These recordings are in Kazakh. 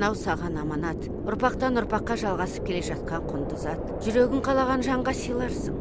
мынау саған аманат, ұрпақтан ұрпаққа жалғасып келе жатқан құнды зат. Жүрегің қалаған жанға сыйларсың.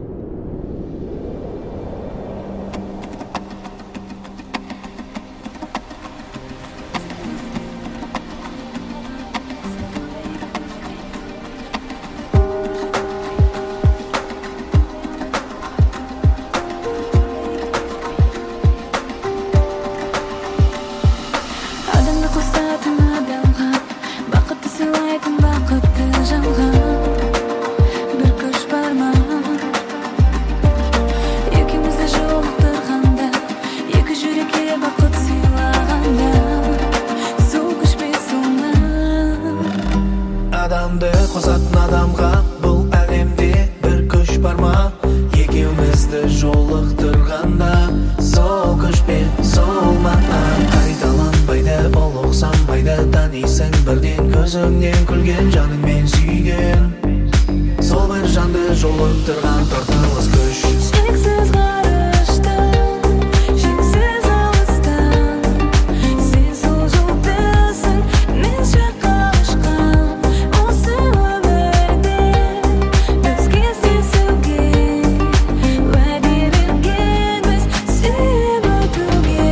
Адамды қосатын адамға бұл әлемде бір күш бар ма? Екеумізді жолықтырғанда сол күш пен сол маған қайталанбайды, ол ұқсамайды, танисың бірден көзіңнен күлген жаныңмен сүйген сол бір жанды жолықтырған тартылыс күш. Шексіз ғарыштан, шексіз алыстан, сен сол жолдасың, мен жаққа ұшқан. Осы өмірде біз кездесуге уәде бергенбіз, сүйіп өтуге.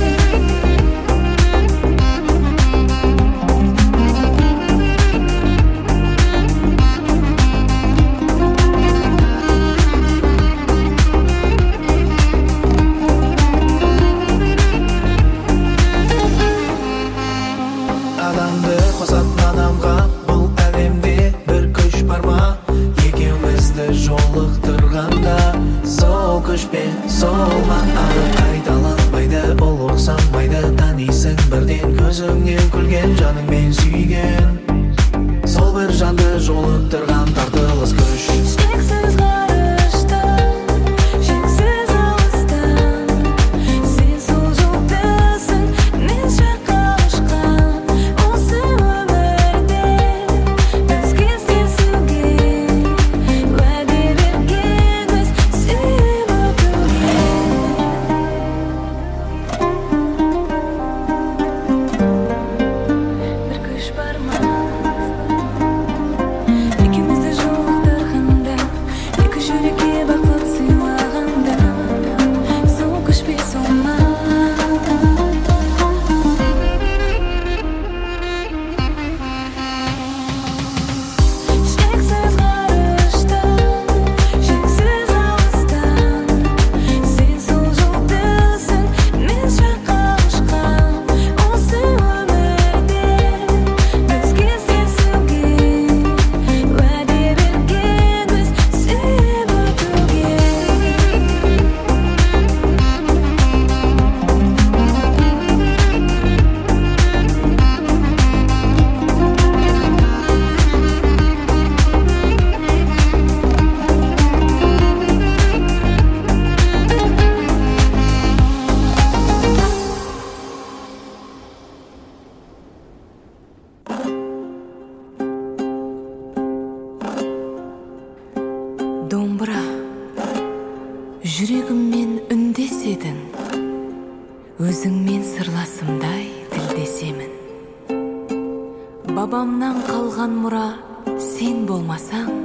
Адамды қосатын адамға бұл әлемде бір күш бар ма? Екеумізді жолықтырғанда сол күш пен сол маған қайталанбайды, ол ұқсамайды, танисың бірден көзіңнен күлген жаныңмен сүйген сол бір жанды жолықтырған тартылыс күш. Шексіз ғарыштан, шексіз алыстан, сен сол жолдасың, мен жаққа ұшқан. Осы өмірде біз кездесуге уәде бергенбіз, сүйіп өтуге. Бір күш бар ма? Екеумізді жолықтырғанда, екі жүрекке бақыт сыйлағанда, сол күш пен сол маған. Шексіз ғарыштан, шексіз алыстан, сен сол жолдасың, мен жаққа ұшқан. Осы өмірде біз кездесуге уәде бергенбіз, сүйіп өтуге. Домбыра, жүрегіммен үндеседің, өзіңмен сырласымдай тілдесемін. Бабамнан қалған мұра сен болмасаң,